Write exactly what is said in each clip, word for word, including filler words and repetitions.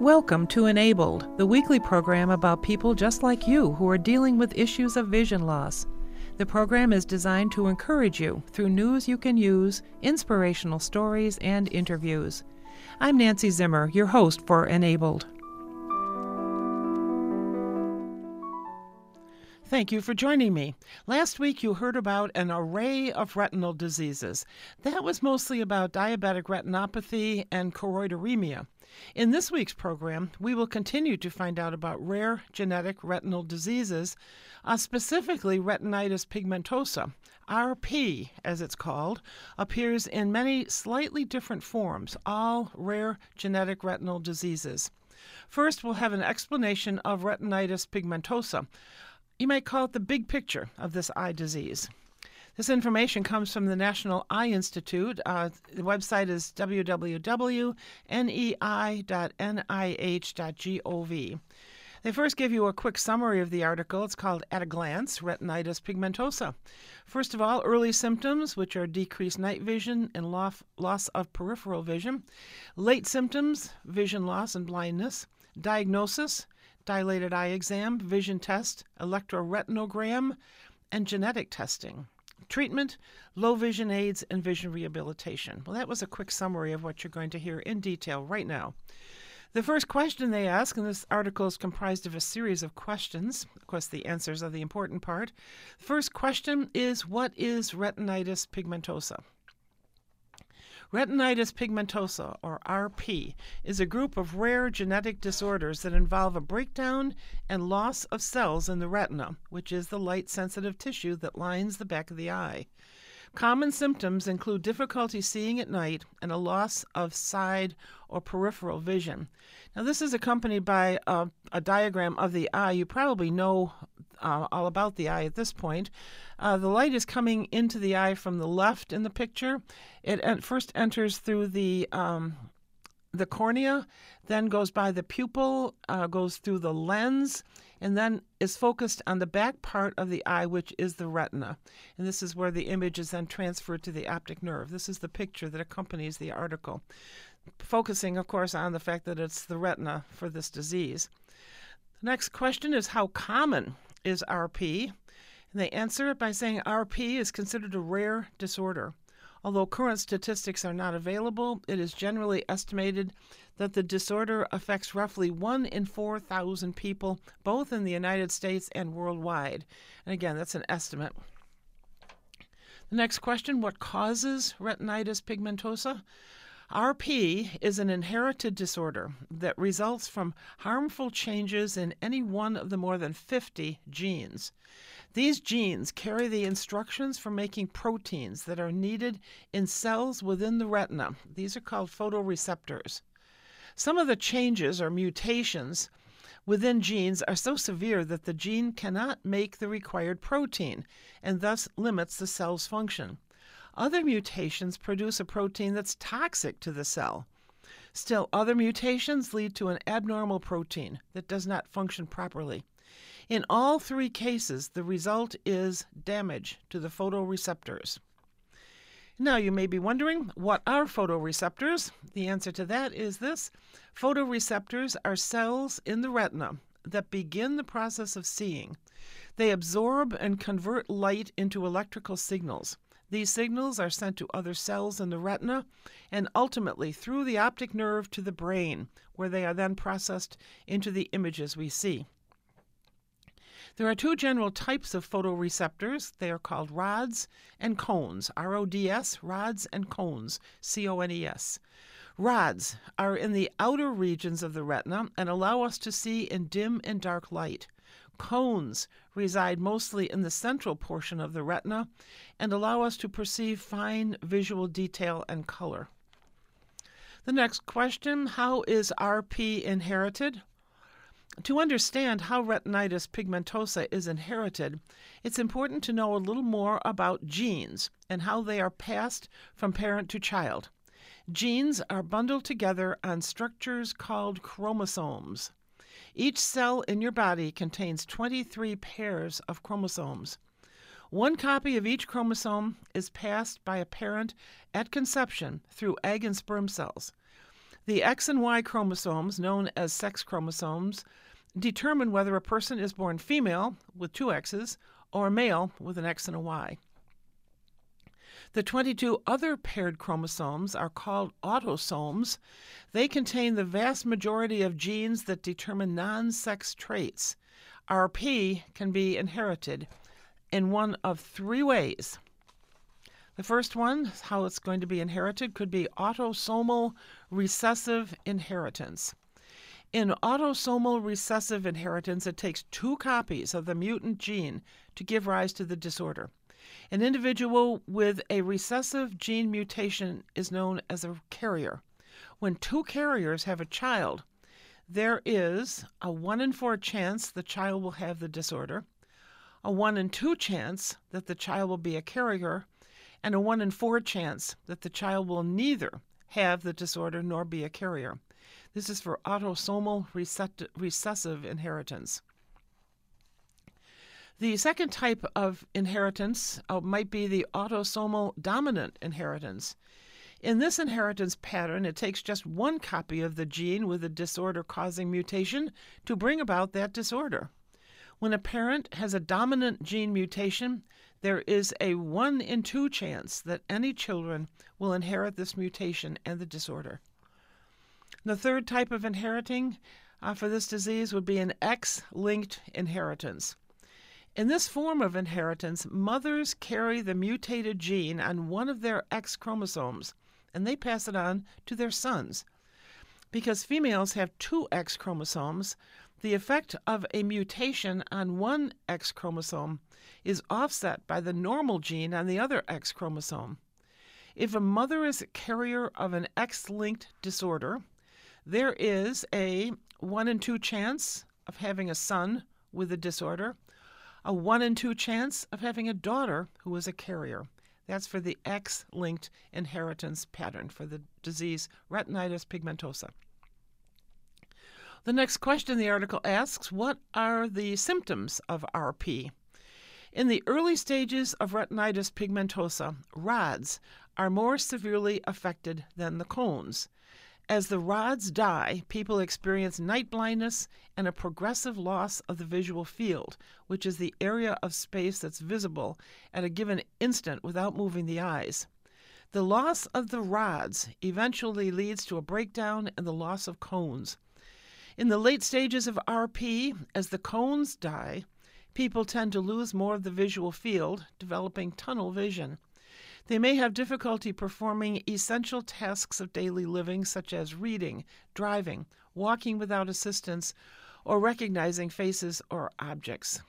Welcome to Enabled, the weekly program about people just like you who are dealing with issues of vision loss. The program is designed to encourage you through news you can use, inspirational stories, and interviews. I'm Nancy Zimmer, your host for Enabled. Thank you for joining me. Last week you heard about an array of retinal diseases. That was mostly about diabetic retinopathy and choroideremia. In this week's program, we will continue to find out about rare genetic retinal diseases, uh, specifically retinitis pigmentosa. R P, as it's called, appears in many slightly different forms, all rare genetic retinal diseases. First, we'll have an explanation of retinitis pigmentosa. You might call it the big picture of this eye disease. This information comes from the National Eye Institute. Uh, the website is w w w dot nei dot n i h dot gov. They first give you a quick summary of the article. It's called At a Glance, Retinitis Pigmentosa. First of all, early symptoms, which are decreased night vision and loss, loss of peripheral vision. Late symptoms, vision loss and blindness. Diagnosis, dilated eye exam, vision test, electroretinogram, and genetic testing. Treatment, low vision aids, and vision rehabilitation. Well, that was a quick summary of what you're going to hear in detail right now. The first question they ask, and this article is comprised of a series of questions. Of course, the answers are the important part. The first question is, what is retinitis pigmentosa? Retinitis pigmentosa, or R P, is a group of rare genetic disorders that involve a breakdown and loss of cells in the retina, which is the light-sensitive tissue that lines the back of the eye. Common symptoms include difficulty seeing at night and a loss of side or peripheral vision. Now, this is accompanied by a, a diagram of the eye. You probably know uh, all about the eye at this point. Uh, the light is coming into the eye from the left in the picture. It en- first enters through the um, the cornea, then goes by the pupil, uh, goes through the lens, and then is focused on the back part of the eye, which is the retina. And this is where the image is then transferred to the optic nerve. This is the picture that accompanies the article, focusing, of course, on the fact that it's the retina for this disease. The next question is, how common is R P? And they answer it by saying R P is considered a rare disorder. Although current statistics are not available, it is generally estimated that the disorder affects roughly one in four thousand people, both in the United States and worldwide. And again, that's an estimate. The next question, what causes retinitis pigmentosa? R P is an inherited disorder that results from harmful changes in any one of the more than fifty genes. These genes carry the instructions for making proteins that are needed in cells within the retina. These are called photoreceptors. Some of the changes or mutations within genes are so severe that the gene cannot make the required protein and thus limits the cell's function. Other mutations produce a protein that's toxic to the cell. Still, other mutations lead to an abnormal protein that does not function properly. In all three cases, the result is damage to the photoreceptors. Now, you may be wondering, what are photoreceptors? The answer to that is this. Photoreceptors are cells in the retina that begin the process of seeing. They absorb and convert light into electrical signals. These signals are sent to other cells in the retina and ultimately through the optic nerve to the brain, where they are then processed into the images we see. There are two general types of photoreceptors. They are called rods and cones, R O D S, rods and cones, C O N E S. Rods are in the outer regions of the retina and allow us to see in dim and dark light. Cones reside mostly in the central portion of the retina and allow us to perceive fine visual detail and color. The next question, how is R P inherited? To understand how retinitis pigmentosa is inherited, it's important to know a little more about genes and how they are passed from parent to child. Genes are bundled together on structures called chromosomes. Each cell in your body contains twenty-three pairs of chromosomes. One copy of each chromosome is passed by a parent at conception through egg and sperm cells. The X and Y chromosomes, known as sex chromosomes, determine whether a person is born female with two X's or male with an X and a Y. The twenty-two other paired chromosomes are called autosomes. They contain the vast majority of genes that determine non-sex traits. R P can be inherited in one of three ways. The first one, how it's going to be inherited, could be autosomal recessive inheritance. In autosomal recessive inheritance, it takes two copies of the mutant gene to give rise to the disorder. An individual with a recessive gene mutation is known as a carrier. When two carriers have a child, there is a one in four chance the child will have the disorder, a one in two chance that the child will be a carrier, and a one in four chance that the child will neither have the disorder nor be a carrier. This is for autosomal recessive inheritance. The second type of inheritance uh, might be the autosomal dominant inheritance. In this inheritance pattern, it takes just one copy of the gene with a disorder-causing mutation to bring about that disorder. When a parent has a dominant gene mutation, there is a one in two chance that any children will inherit this mutation and the disorder. The third type of inheriting uh, for this disease would be an X-linked inheritance. In this form of inheritance, mothers carry the mutated gene on one of their X chromosomes, and they pass it on to their sons. Because females have two X chromosomes, the effect of a mutation on one X chromosome is offset by the normal gene on the other X chromosome. If a mother is a carrier of an X-linked disorder, there is a one in two chance of having a son with the disorder, a one in two chance of having a daughter who is a carrier. That's for the X-linked inheritance pattern for the disease retinitis pigmentosa. The next question the article asks, what are the symptoms of R P? In the early stages of retinitis pigmentosa, rods are more severely affected than the cones. As the rods die, people experience night blindness and a progressive loss of the visual field, which is the area of space that's visible at a given instant without moving the eyes. The loss of the rods eventually leads to a breakdown and the loss of cones. In the late stages of R P, as the cones die, people tend to lose more of the visual field, developing tunnel vision. They may have difficulty performing essential tasks of daily living, such as reading, driving, walking without assistance, or recognizing faces or objects.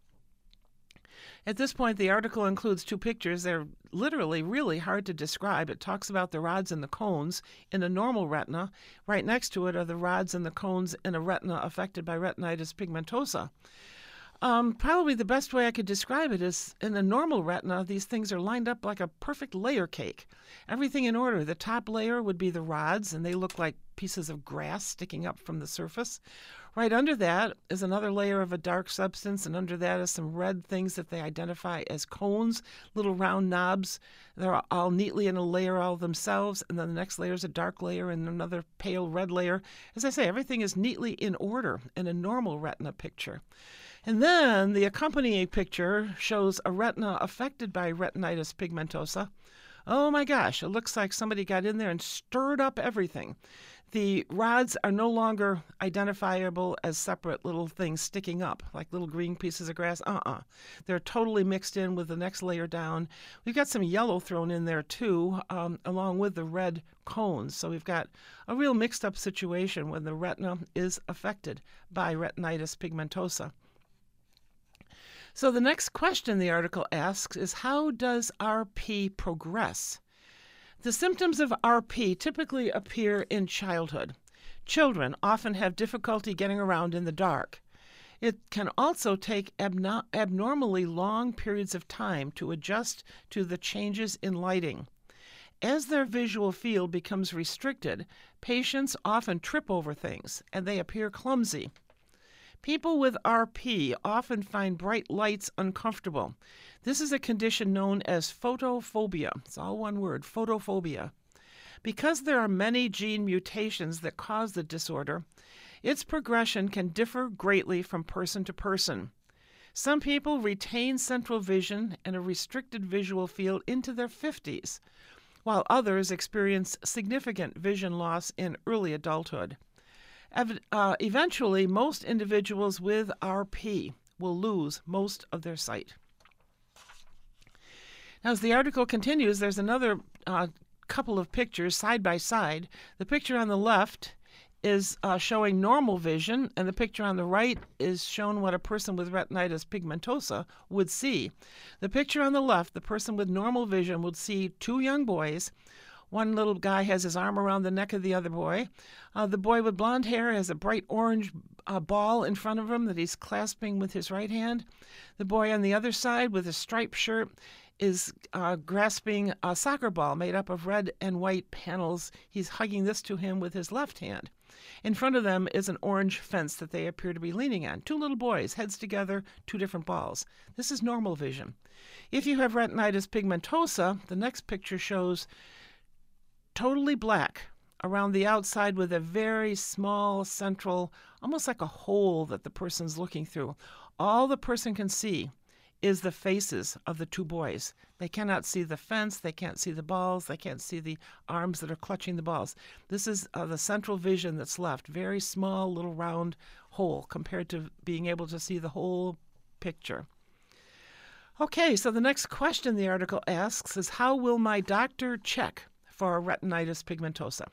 At this point, the article includes two pictures. They're literally really hard to describe. It talks about the rods and the cones in a normal retina. Right next to it are the rods and the cones in a retina affected by retinitis pigmentosa. Um, probably the best way I could describe it is in a normal retina, these things are lined up like a perfect layer cake. Everything in order. The top layer would be the rods, and they look like pieces of grass sticking up from the surface. Right under that is another layer of a dark substance, and under that is some red things that they identify as cones, little round knobs. They're all neatly in a layer all themselves, and then the next layer is a dark layer and another pale red layer. As I say, everything is neatly in order in a normal retina picture. And then the accompanying picture shows a retina affected by retinitis pigmentosa. Oh my gosh, it looks like somebody got in there and stirred up everything. The rods are no longer identifiable as separate little things sticking up, like little green pieces of grass. Uh-uh. They're totally mixed in with the next layer down. We've got some yellow thrown in there, too, um, along with the red cones. So we've got a real mixed-up situation when the retina is affected by retinitis pigmentosa. So the next question the article asks is, how does R P progress? The symptoms of R P typically appear in childhood. Children often have difficulty getting around in the dark. It can also take abno- abnormally long periods of time to adjust to the changes in lighting. As their visual field becomes restricted, patients often trip over things and they appear clumsy. People with R P often find bright lights uncomfortable. This is a condition known as photophobia. It's all one word, photophobia. Because there are many gene mutations that cause the disorder, its progression can differ greatly from person to person. Some people retain central vision and a restricted visual field into their fifties, while others experience significant vision loss in early adulthood. Ev- uh, eventually, most individuals with R P will lose most of their sight. Now, as the article continues, there's another uh, couple of pictures side by side. The picture on the left is uh, showing normal vision, and the picture on the right is shown what a person with retinitis pigmentosa would see. The picture on the left, the person with normal vision would see two young boys. One little guy has his arm around the neck of the other boy. Uh, the boy with blonde hair has a bright orange uh, ball in front of him that he's clasping with his right hand. The boy on the other side with a striped shirt is uh, grasping a soccer ball made up of red and white panels. He's hugging this to him with his left hand. In front of them is an orange fence that they appear to be leaning on. Two little boys, heads together, two different balls. This is normal vision. If you have retinitis pigmentosa, the next picture shows totally black around the outside with a very small central, almost like a hole that the person's looking through. All the person can see is the faces of the two boys. They cannot see the fence, they can't see the balls, they can't see the arms that are clutching the balls. This is uh, the central vision that's left, very small little round hole compared to being able to see the whole picture. Okay, so the next question the article asks is, how will my doctor check for retinitis pigmentosa?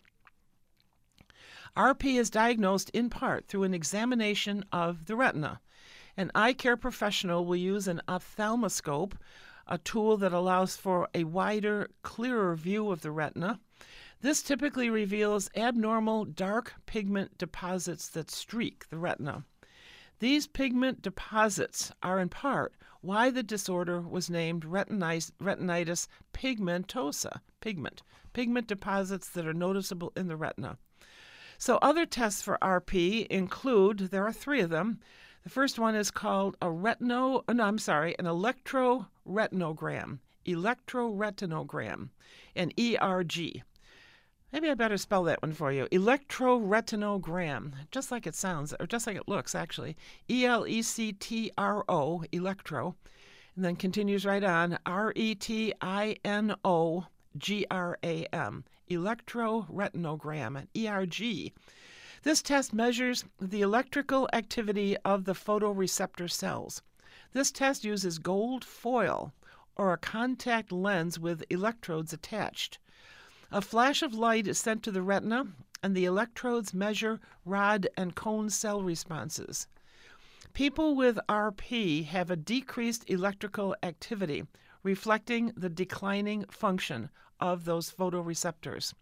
R P is diagnosed in part through an examination of the retina. An eye care professional will use an ophthalmoscope, a tool that allows for a wider, clearer view of the retina. This typically reveals abnormal dark pigment deposits that streak the retina. These pigment deposits are in part why the disorder was named retinitis, retinitis pigmentosa, pigment, pigment deposits that are noticeable in the retina. So other tests for R P include, there are three of them. The first one is called a retino, no, I'm sorry, an electroretinogram, electroretinogram, an E R G. Maybe I better spell that one for you. Electroretinogram, just like it sounds, or just like it looks, actually. E L E C T R O, electro, and then continues right on, R E T I N O G R A M, electroretinogram, an E R G. This test measures the electrical activity of the photoreceptor cells. This test uses gold foil or a contact lens with electrodes attached. A flash of light is sent to the retina, and the electrodes measure rod and cone cell responses. People with R P have a decreased electrical activity, reflecting the declining function of those photoreceptors.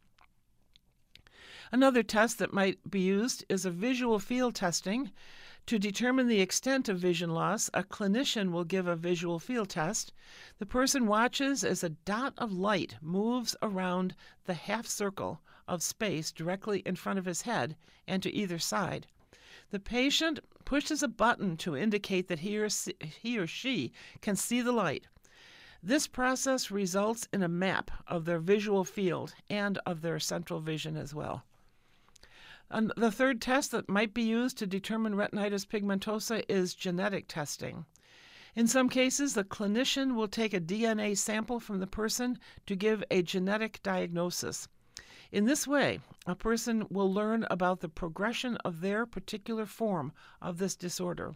Another test that might be used is a visual field testing. To determine the extent of vision loss, a clinician will give a visual field test. The person watches as a dot of light moves around the half circle of space directly in front of his head and to either side. The patient pushes a button to indicate that he or, he or she can see the light. This process results in a map of their visual field and of their central vision as well. And the third test that might be used to determine retinitis pigmentosa is genetic testing. In some cases, the clinician will take a D N A sample from the person to give a genetic diagnosis. In this way, a person will learn about the progression of their particular form of this disorder.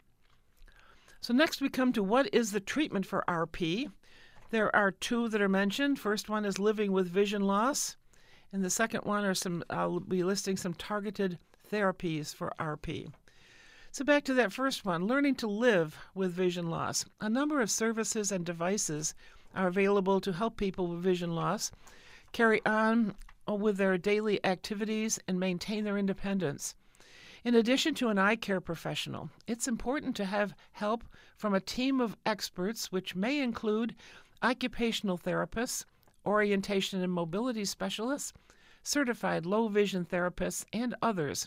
So next we come to what is the treatment for R P. There are two that are mentioned. First one is living with vision loss. And the second one are some, I'll be listing some targeted therapies for R P. So back to that first one, learning to live with vision loss. A number of services and devices are available to help people with vision loss carry on with their daily activities and maintain their independence. In addition to an eye care professional, it's important to have help from a team of experts, which may include occupational therapists, orientation and mobility specialists, certified low vision therapists, and others.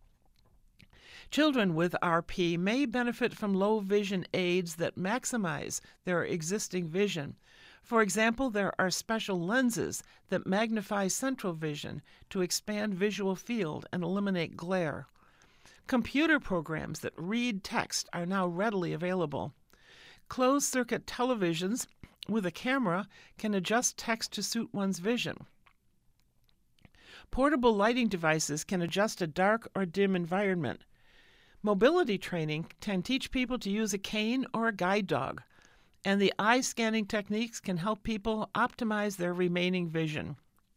Children with R P may benefit from low vision aids that maximize their existing vision. For example, there are special lenses that magnify central vision to expand visual field and eliminate glare. Computer programs that read text are now readily available. Closed-circuit televisions with a camera can adjust text to suit one's vision. Portable lighting devices can adjust a dark or dim environment. Mobility training can teach people to use a cane or a guide dog, and the eye scanning techniques can help people optimize their remaining vision.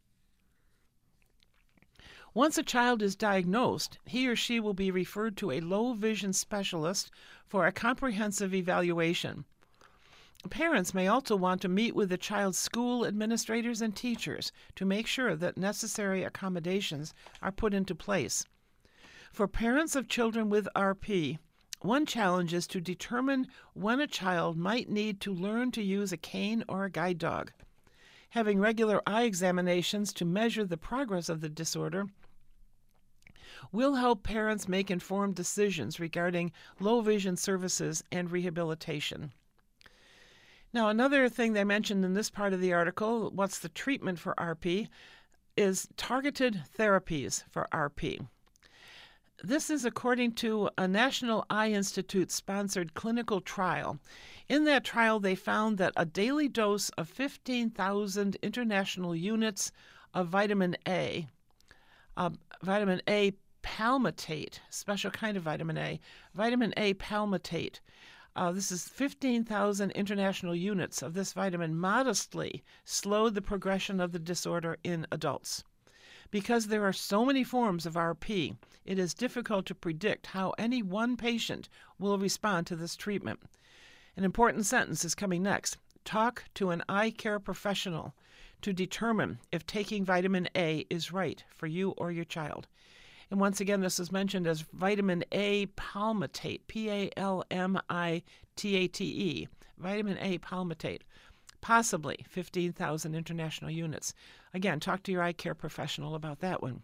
Once a child is diagnosed, he or she will be referred to a low vision specialist for a comprehensive evaluation. Parents may also want to meet with the child's school administrators and teachers to make sure that necessary accommodations are put into place. For parents of children with R P, one challenge is to determine when a child might need to learn to use a cane or a guide dog. Having regular eye examinations to measure the progress of the disorder will help parents make informed decisions regarding low vision services and rehabilitation. Now, another thing they mentioned in this part of the article, what's the treatment for R P, is targeted therapies for R P. This is according to a National Eye Institute-sponsored clinical trial. In that trial, they found that a daily dose of fifteen thousand international units of vitamin A, uh, vitamin A palmitate, special kind of vitamin A, vitamin A palmitate, uh, this is fifteen thousand international units of this vitamin, modestly slowed the progression of the disorder in adults. Because there are so many forms of R P, it is difficult to predict how any one patient will respond to this treatment. An important sentence is coming next. Talk to an eye care professional to determine if taking vitamin A is right for you or your child. And once again, this is mentioned as vitamin A palmitate, P A L M I T A T E, vitamin A palmitate. Possibly fifteen thousand international units. Again, talk to your eye care professional about that one.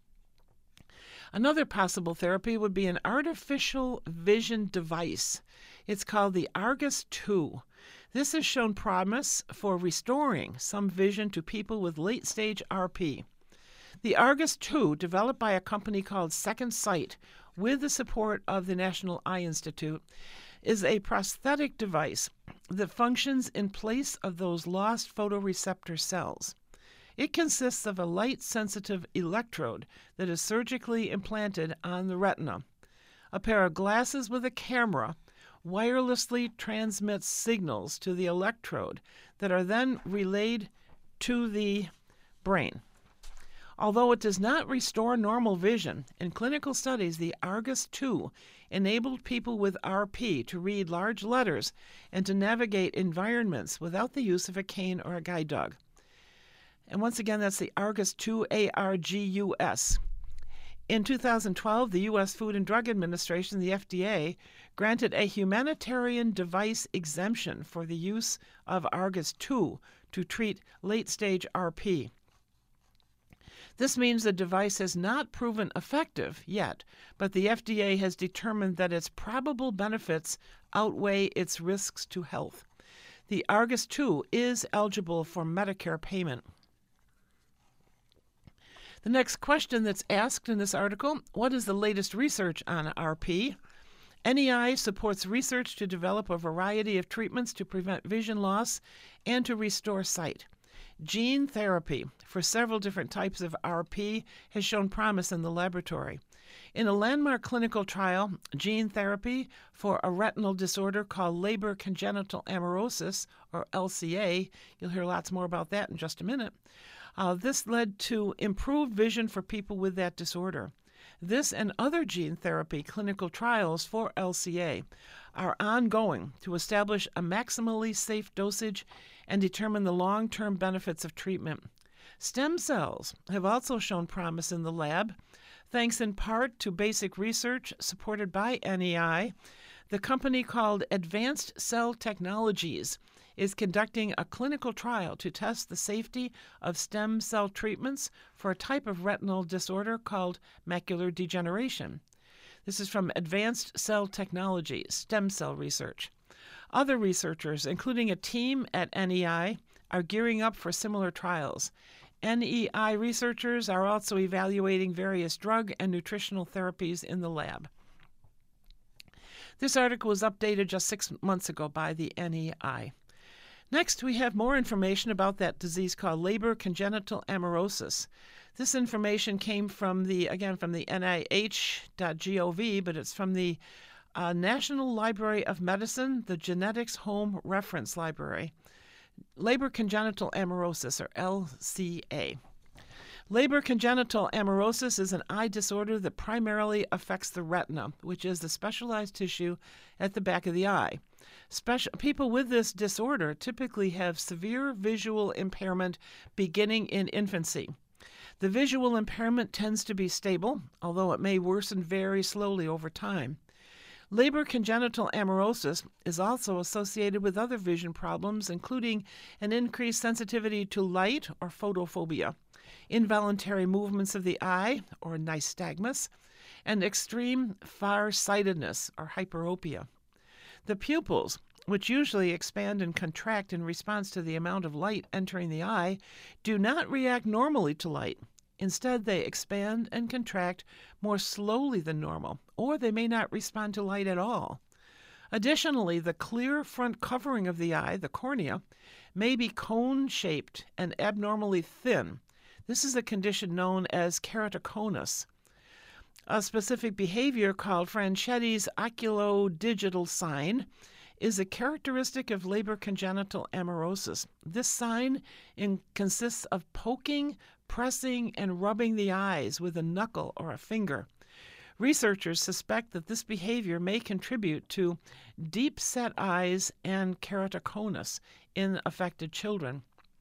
Another possible therapy would be an artificial vision device. It's called the Argus two. This has shown promise for restoring some vision to people with late-stage R P. The Argus two, developed by a company called Second Sight with the support of the National Eye Institute, is a prosthetic device that functions in place of those lost photoreceptor cells. It consists of a light-sensitive electrode that is surgically implanted on the retina. A pair of glasses with a camera wirelessly transmits signals to the electrode that are then relayed to the brain. Although it does not restore normal vision, in clinical studies, the Argus two enabled people with R P to read large letters and to navigate environments without the use of a cane or a guide dog. And once again, that's the Argus two, A R G U S. In two thousand twelve, the U S Food and Drug Administration, the F D A, granted a humanitarian device exemption for the use of Argus two to treat late-stage R P. This means the device has not proven effective yet, but the F D A has determined that its probable benefits outweigh its risks to health. The Argus two is eligible for Medicare payment. The next question that's asked in this article, what is the latest research on R P? N E I supports research to develop a variety of treatments to prevent vision loss and to restore sight. Gene therapy for several different types of R P has shown promise in the laboratory. In a landmark clinical trial, gene therapy for a retinal disorder called Leber congenital amaurosis, or L C A, you'll hear lots more about that in just a minute, uh, this led to improved vision for people with that disorder. This and other gene therapy clinical trials for L C A are ongoing to establish a maximally safe dosage and determine the long-term benefits of treatment. Stem cells have also shown promise in the lab. Thanks in part to basic research supported by N E I, the company called Advanced Cell Technologies is conducting a clinical trial to test the safety of stem cell treatments for a type of retinal disorder called macular degeneration. This is from Advanced Cell Technologies, stem cell research. Other researchers, including a team at N E I, are gearing up for similar trials. N E I researchers are also evaluating various drug and nutritional therapies in the lab. This article was updated just six months ago by the N E I. Next, we have more information about that disease called Leber congenital amaurosis. This information came from the, again, from the N I H dot gov, but it's from the uh, National Library of Medicine, the Genetics Home Reference Library. Leber congenital amaurosis, or L C A. Leber congenital amaurosis is an eye disorder that primarily affects the retina, which is the specialized tissue at the back of the eye. Special, people with this disorder typically have severe visual impairment beginning in infancy. The visual impairment tends to be stable, although it may worsen very slowly over time. Leber congenital amaurosis is also associated with other vision problems, including an increased sensitivity to light or photophobia, involuntary movements of the eye, or nystagmus, and extreme farsightedness, or hyperopia. The pupils, which usually expand and contract in response to the amount of light entering the eye, do not react normally to light. Instead, they expand and contract more slowly than normal, or they may not respond to light at all. Additionally, the clear front covering of the eye, the cornea, may be cone-shaped and abnormally thin. This is a condition known as keratoconus. A specific behavior called Franchetti's oculodigital sign is a characteristic of Leber congenital amaurosis. This sign in, consists of poking, pressing, and rubbing the eyes with a knuckle or a finger. Researchers suspect that this behavior may contribute to deep-set eyes and keratoconus in affected children.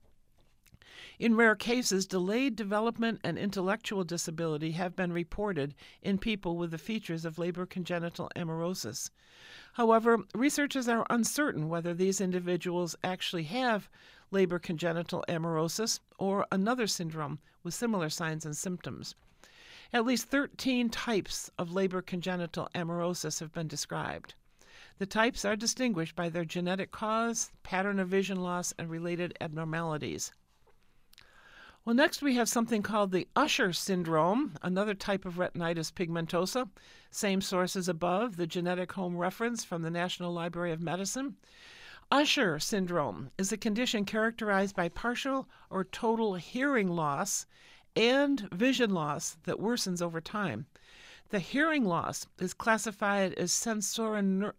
In rare cases, delayed development and intellectual disability have been reported in people with the features of Leber congenital amaurosis. However, researchers are uncertain whether these individuals actually have Leber congenital amaurosis or another syndrome with similar signs and symptoms. At least thirteen types of Leber congenital amaurosis have been described. The types are distinguished by their genetic cause, pattern of vision loss, and related abnormalities. Well, next we have something called the Usher syndrome, another type of retinitis pigmentosa. Same source as above, the genetic home reference from the National Library of Medicine. Usher syndrome is a condition characterized by partial or total hearing loss and vision loss that worsens over time. The hearing loss is classified as sensorineural,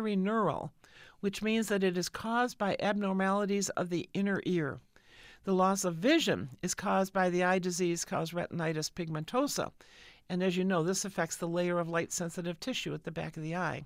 which means that it is caused by abnormalities of the inner ear. The loss of vision is caused by the eye disease called retinitis pigmentosa, and as you know, this affects the layer of light-sensitive tissue at the back of the eye.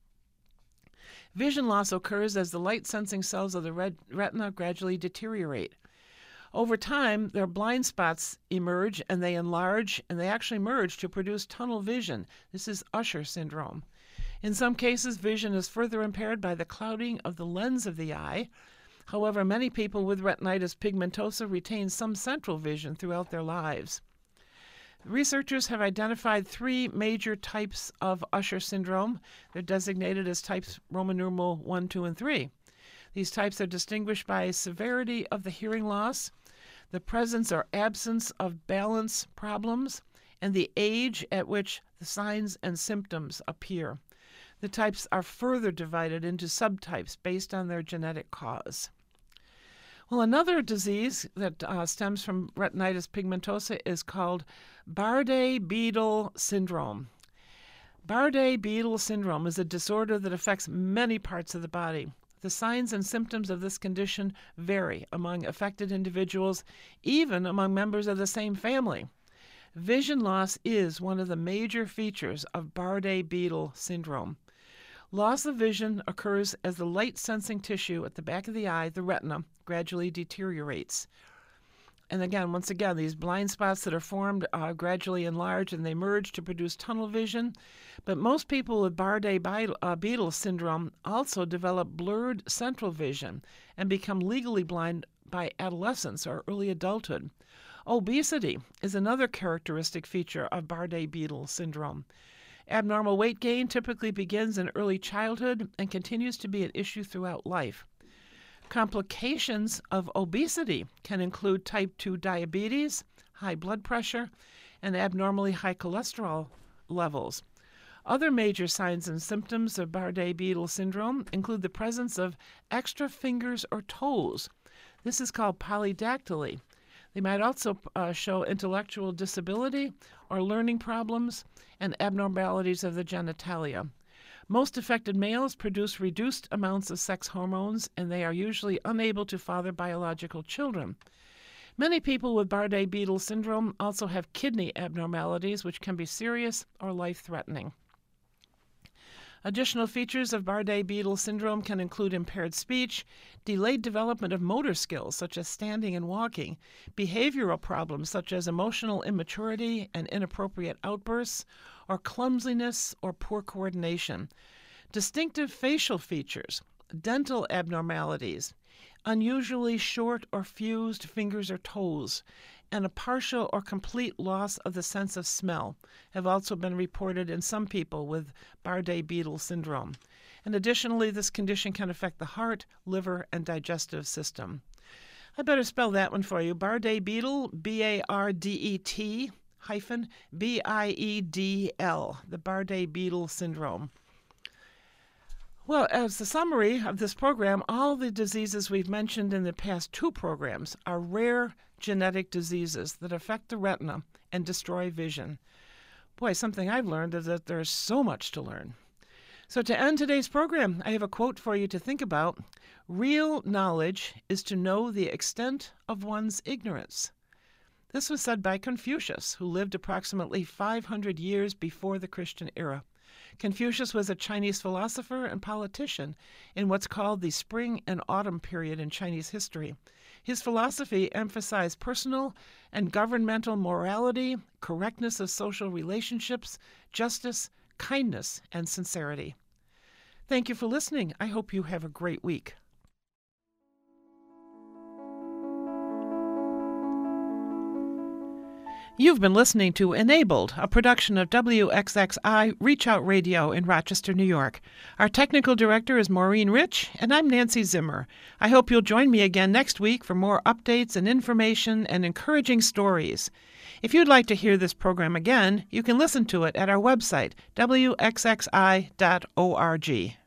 Vision loss occurs as the light-sensing cells of the ret- retina gradually deteriorate. Over time, their blind spots emerge and they enlarge, and they actually merge to produce tunnel vision. This is Usher syndrome. In some cases, vision is further impaired by the clouding of the lens of the eye. However, many people with retinitis pigmentosa retain some central vision throughout their lives. Researchers have identified three major types of Usher syndrome. They're designated as types Roman numeral one, two, and three. These types are distinguished by severity of the hearing loss, the presence or absence of balance problems, and the age at which the signs and symptoms appear. The types are further divided into subtypes based on their genetic cause. Well, another disease that uh, stems from retinitis pigmentosa is called Bardet-Biedl syndrome. Bardet-Biedl syndrome is a disorder that affects many parts of the body. The signs and symptoms of this condition vary among affected individuals, even among members of the same family. Vision loss is one of the major features of Bardet-Biedl syndrome. Loss of vision occurs as the light-sensing tissue at the back of the eye, the retina, gradually deteriorates. And again, once again, these blind spots that are formed uh, gradually enlarge and they merge to produce tunnel vision. But most people with Bardet-Biedl syndrome also develop blurred central vision and become legally blind by adolescence or early adulthood. Obesity is another characteristic feature of Bardet-Biedl syndrome. Abnormal weight gain typically begins in early childhood and continues to be an issue throughout life. Complications of obesity can include type two diabetes, high blood pressure, and abnormally high cholesterol levels. Other major signs and symptoms of Bardet-Biedl syndrome include the presence of extra fingers or toes. This is called polydactyly. They might also uh, show intellectual disability or learning problems and abnormalities of the genitalia. Most affected males produce reduced amounts of sex hormones, and they are usually unable to father biological children. Many people with Bardet-Biedl syndrome also have kidney abnormalities, which can be serious or life-threatening. Additional features of Bardet-Biedl syndrome can include impaired speech, delayed development of motor skills such as standing and walking, behavioral problems such as emotional immaturity and inappropriate outbursts, or clumsiness or poor coordination, distinctive facial features, dental abnormalities, unusually short or fused fingers or toes, and a partial or complete loss of the sense of smell have also been reported in some people with Bardet-Biedl syndrome. And additionally, this condition can affect the heart, liver, and digestive system. I better spell that one for you. Bardet-Biedl, B A R D E T hyphen B I E D L, the Bardet-Biedl syndrome. Well, as the summary of this program, all the diseases we've mentioned in the past two programs are rare genetic diseases that affect the retina and destroy vision. Boy, something I've learned is that there's so much to learn. So to end today's program, I have a quote for you to think about. Real knowledge is to know the extent of one's ignorance. This was said by Confucius, who lived approximately five hundred years before the Christian era. Confucius was a Chinese philosopher and politician in what's called the Spring and Autumn period in Chinese history. His philosophy emphasized personal and governmental morality, correctness of social relationships, justice, kindness, and sincerity. Thank you for listening. I hope you have a great week. You've been listening to Enabled, a production of W X X I Reach Out Radio in Rochester, New York. Our technical director is Maureen Rich, and I'm Nancy Zimmer. I hope you'll join me again next week for more updates and information and encouraging stories. If you'd like to hear this program again, you can listen to it at our website, W X X I dot org.